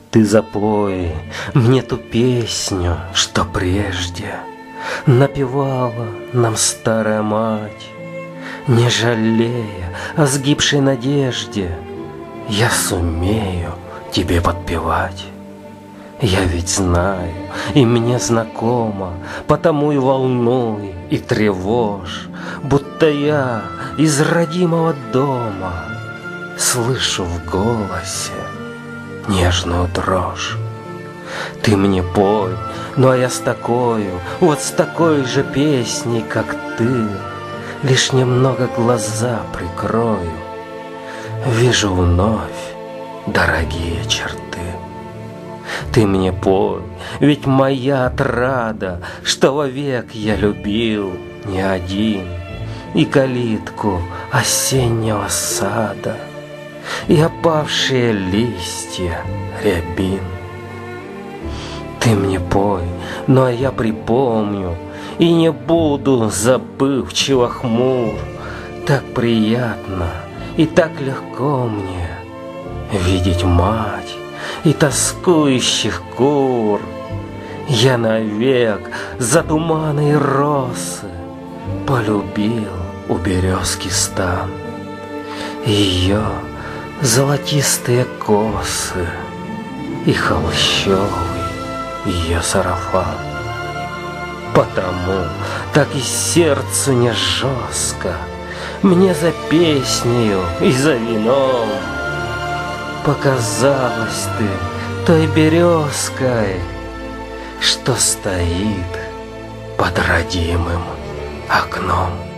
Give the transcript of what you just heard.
Ты запой мне ту песню, что прежде напевала нам старая мать, не жалея о сгибшей надежде. Я сумею тебе подпевать. Я ведь знаю, и мне знакомо, потому и волнуй, и тревожь, будто я из родимого дома слышу в голосе нежную дрожь. Ты мне пой, ну а я с такою, вот с такой же песней, как ты, лишь немного глаза прикрою, вижу вновь дорогие черты. Ты мне пой, ведь моя отрада, что вовек я любил не один, и калитку осеннего сада, и опавшие листья рябин. Ты мне пой, но я припомню, и не буду забывчиво хмур. Так приятно и так легко мне видеть мать и тоскующих кур. Я навек за туманы и росы полюбил у березки стан, ее золотистые косы и холщовый ее сарафан. Потому так и сердцу не жестко мне за песнею и за вином. Показалась ты той березкой, что стоит под родимым окном.